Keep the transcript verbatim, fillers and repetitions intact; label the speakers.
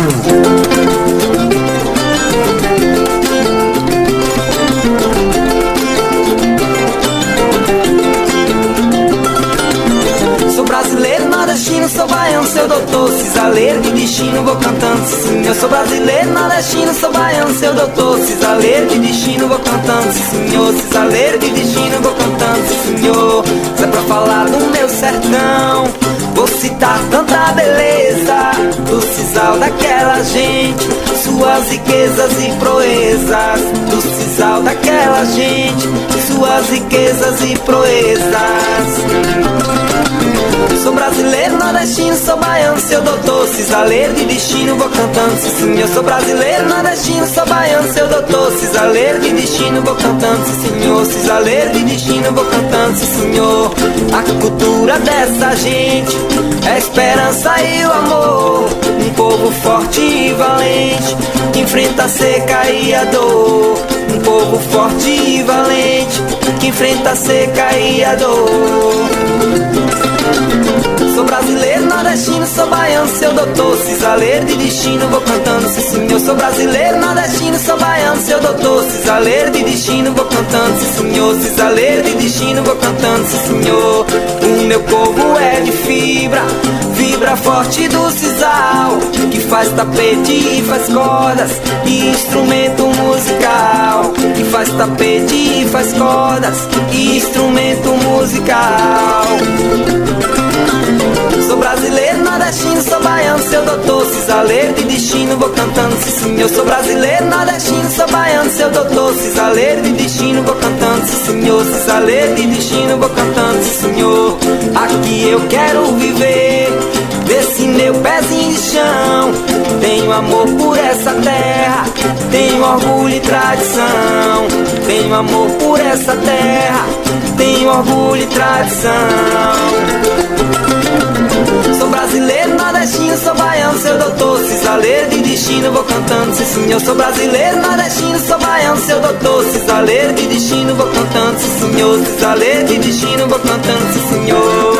Speaker 1: Sou brasileiro, nordestino, sou baiano, seu doutor, cisaleiro de destino, vou cantando, sim, eu sou brasileiro, nordestino, sou baiano, seu doutor, cisaleiro de destino, vou cantando, sim, senhor, cisaleiro de destino, vou cantando, sim, senhor. Se é pra falar do meu sertão, vou citar tanta beleza do sisal daquela gente, suas riquezas e proezas, do sisal daquela gente, suas riquezas e proezas. Sou brasileiro, nordestino, sou baiano, seu doutor, cisaleiro de destino, vou cantando, sim, sim, eu sou brasileiro, nordestino, sou baiano, seu doutor, cisaleiro de destino, vou cantando, sim, senhor, cisaleiro de destino, vou cantando, sim, senhor. A cultura dessa gente é a esperança e o amor, um povo forte e valente, que enfrenta a seca e a dor, um povo forte e valente, que enfrenta a seca e a dor. Sou brasileiro, nordestino, sou baiano, seu doutor, cisaleiro de destino, vou cantando, sim, sim, eu sou brasileiro, nordestino, sou baiano, seu doutor, cisaleiro de destino, vou cantando, sim, senhor, cisaleiro de destino, vou cantando, sim, senhor. O meu povo é de fibra, fibra forte do sisal, que faz tapete e faz cordas e instrumento musical, que faz tapete e faz cordas e instrumento musical. Sou brasileiro, nordestino, sou baiano, seu doutor, cisaleiro de destino, vou cantando, sim, sim, eu sou brasileiro, nordestino, sou baiano, seu doutor, cisaleiro de destino, vou cantando, sim, senhor, cisaleiro de destino, vou cantando, sim, senhor. Aqui eu quero viver desse meu pezinho de chão, tenho amor por essa terra, tenho orgulho e tradição, tenho amor por essa terra, tenho orgulho e tradição. Sou brasileiro, nordestino, sou baiano, seu doutor, cisaleiro de destino, vou cantando, sim, sim, eu sou brasileiro, nordestino, sou baiano, seu doutor, cisaleiro de destino, vou cantando, sim, senhor, cisaleiro de destino, vou cantando, sim, senhor.